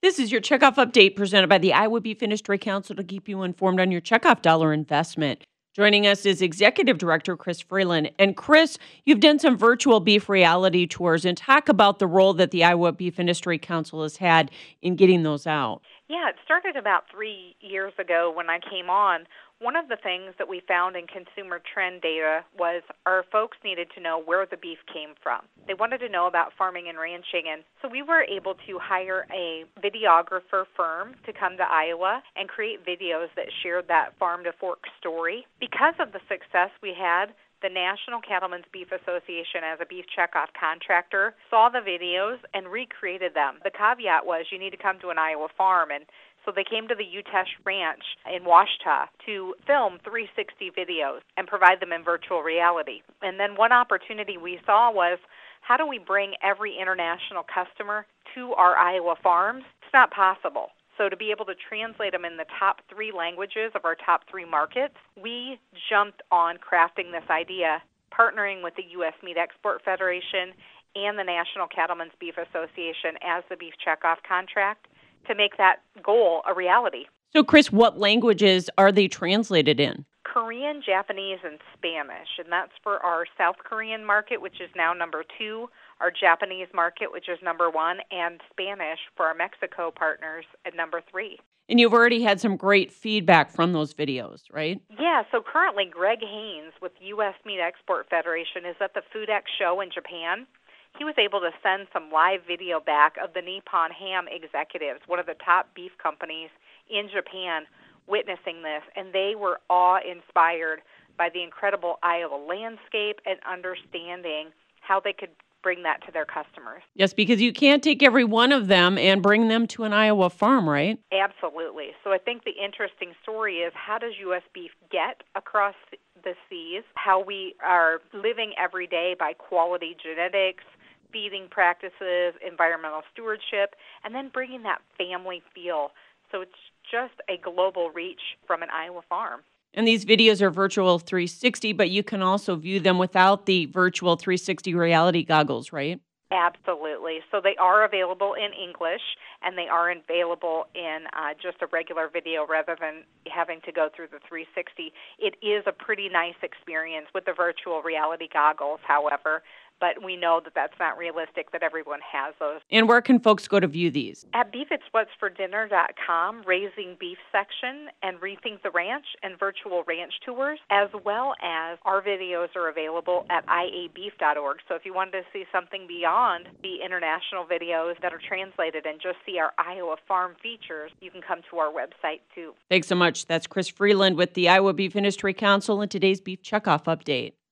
This is your checkoff update presented by the Iowa Beef Industry Council to keep you informed on your checkoff dollar investment. Joining us is Executive Director Chris Freeland. And Chris, you've done some virtual beef reality tours, and talk about the role that the Iowa Beef Industry Council has had in getting those out. Yeah, it started about 3 years ago when I came on. One of the things that we found in consumer trend data was our folks needed to know where the beef came from. They wanted to know about farming and ranching, and so we were able to hire a videographer firm to come to Iowa and create videos that shared that farm to fork story. Because of the success we had, the National Cattlemen's Beef Association, as a beef checkoff contractor, saw the videos and recreated them. The caveat was you need to come to an Iowa farm, and so they came to the Utesh Ranch in Washita to film 360 videos and provide them in virtual reality. And then one opportunity we saw was, how do we bring every international customer to our Iowa farms? It's not possible. So to be able to translate them in the top 3 languages of our top 3 markets, we jumped on crafting this idea, partnering with the U.S. Meat Export Federation and the National Cattlemen's Beef Association as the beef checkoff contract to make that goal a reality. So, Chris, what languages are they translated in? Korean, Japanese, and Spanish, and that's for our South Korean market, which is now number 2, our Japanese market, which is number 1, and Spanish for our Mexico partners at number 3. And you've already had some great feedback from those videos, right? Yeah, so currently Greg Haynes with U.S. Meat Export Federation is at the FoodX show in Japan. He was able to send some live video back of the Nippon Ham executives, one of the top beef companies in Japan, witnessing this, and they were awe-inspired by the incredible Iowa landscape and understanding how they could bring that to their customers. Yes, because you can't take every one of them and bring them to an Iowa farm, right? Absolutely. So I think the interesting story is, how does U.S. beef get across the seas, how we are living every day by quality genetics, feeding practices, environmental stewardship, and then bringing that family feel. So it's just a global reach from an Iowa farm. And these videos are virtual 360, but you can also view them without the virtual 360 reality goggles, right? Absolutely. So they are available in English, and they are available in just a regular video rather than having to go through the 360. It is a pretty nice experience with the virtual reality goggles, however, but we know that that's not realistic, that everyone has those. And where can folks go to view these? At beefitswhatsfordinner.com, Raising Beef section, and Rethink the Ranch and virtual ranch tours, as well as our videos are available at iabeef.org. So if you wanted to see something beyond the international videos that are translated and just see our Iowa farm features, you can come to our website too. Thanks so much. That's Chris Freeland with the Iowa Beef Industry Council and today's Beef Checkoff Update.